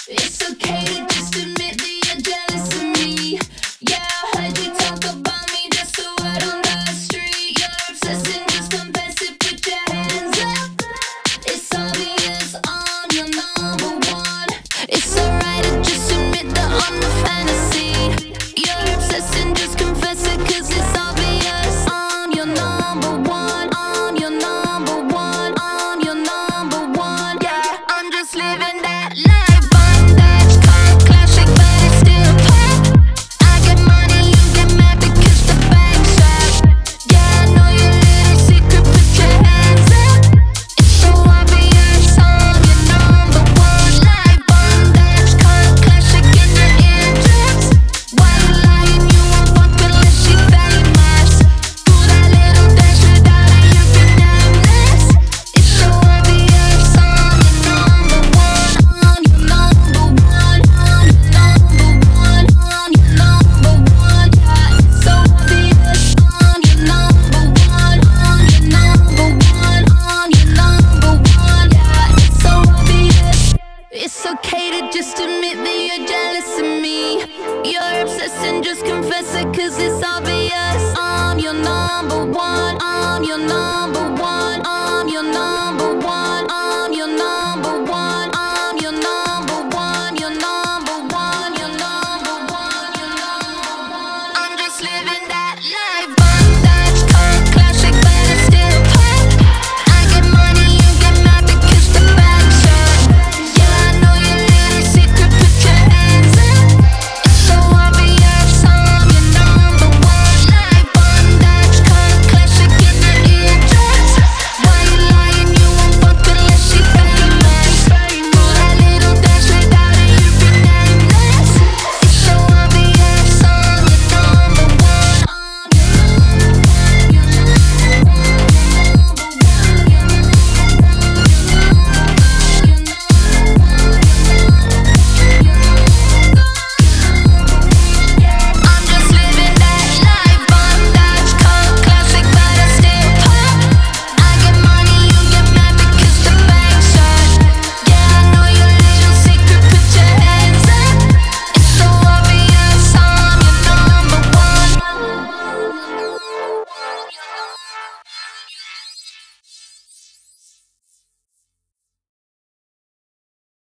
It's okay to just admit that you're jealous of me. Yeah, I heard you talk about me, just a word on the street. You're obsessing, just confess it, put your hands up. It's obvious I'm your number one. It's alright to just admit that I'm the fantasy. You're obsessing, just confess it, cause it's obvious I'm your number one. I'm your number one. I'm your number one. Yeah, I'm just living that life. Bondage, car, classic, but it's still pop. I get money, you get mad because the bank's up. Yeah, I know your little secret, put your hands up. It's so obvious I'm your number one. Life, bondage, car, classic in your eardrums. Why you lying? You won't fuck unless she famous. Do that little dance without her, you can nameless. It's so obvious I'm your number one. I'm your number one. I'm your number one. I'm your number one. Yeah, it's so obvious I'm your number one. I'm your number one. I'm your number one. Yeah, it's so obvious. It's okay to just admit that you're jealous of me. You're obsessed and just confess it, cause it's obvious I'm your number one. I'm your number one. I'm your number one. I'm your number